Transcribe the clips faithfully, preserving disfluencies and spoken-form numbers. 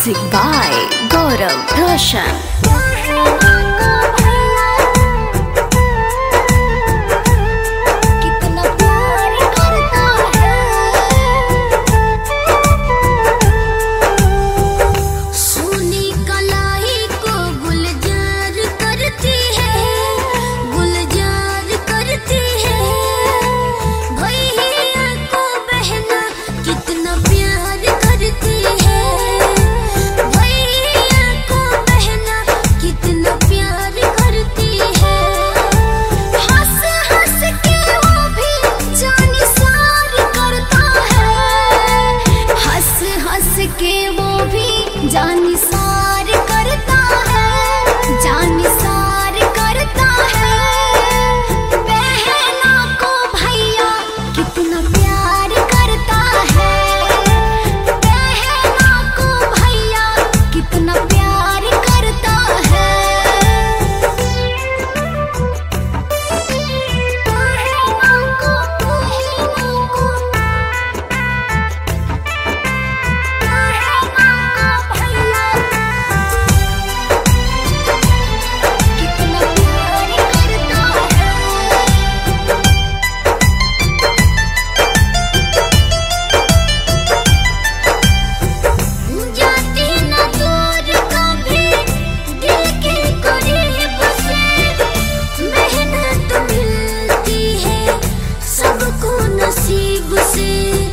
Music by Gaurav Roshan. के वो भी जानिसार करता है, जानिसार करता है। बहना को भैया कितना प्यार करता है, बहना को भैया कितना प्यार करता है। बहना को बहना को नसीब से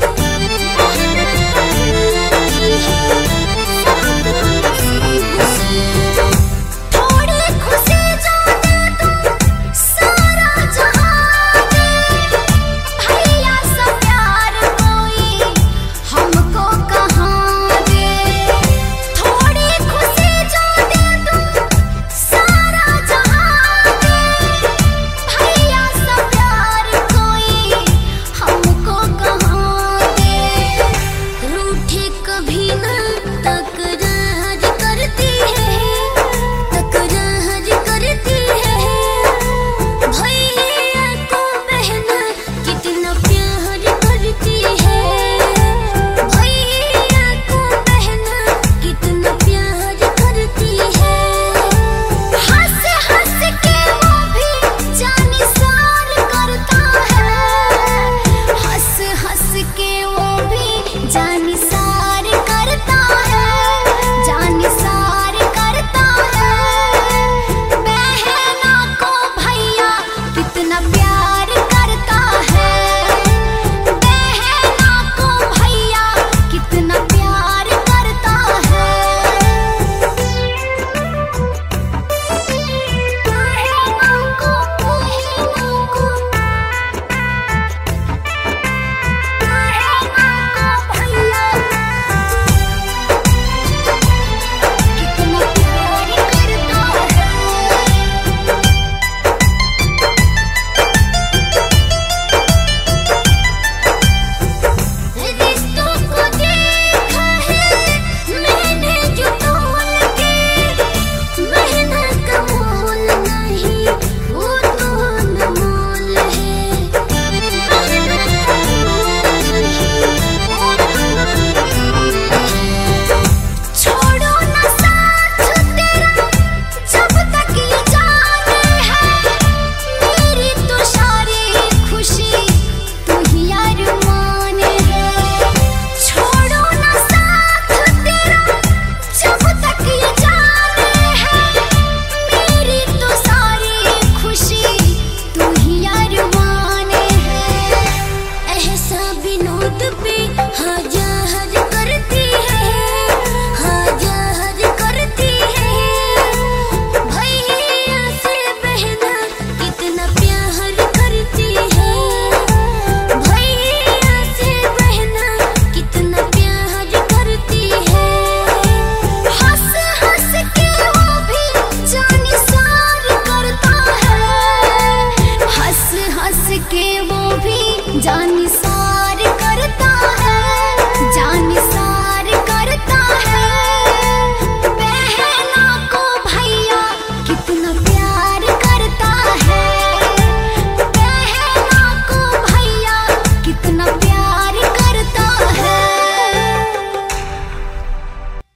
थोड़ी खुशी जाने तुम सारा जहां दे, भैया सा प्यार कोई हमको कहाँ दे। थोड़ी खुशी जाने तुम सारा जहां दे, भैया सा प्यार कोई हमको कहाँ दे। रूठे कभी न तकरार करती है, तकरार करती है। भैया को बहना कितना प्यार करती है, भैया को बहना कितना प्यार करती है। हंस हंस के वो भी जानिसार करता है, हंस हंस के वो भी जानिसार करता है, जानिसार करता है। बहना को भैया कितना प्यार करता है, बहना को भैया कितना प्यार करता है। बहना को बहना को जान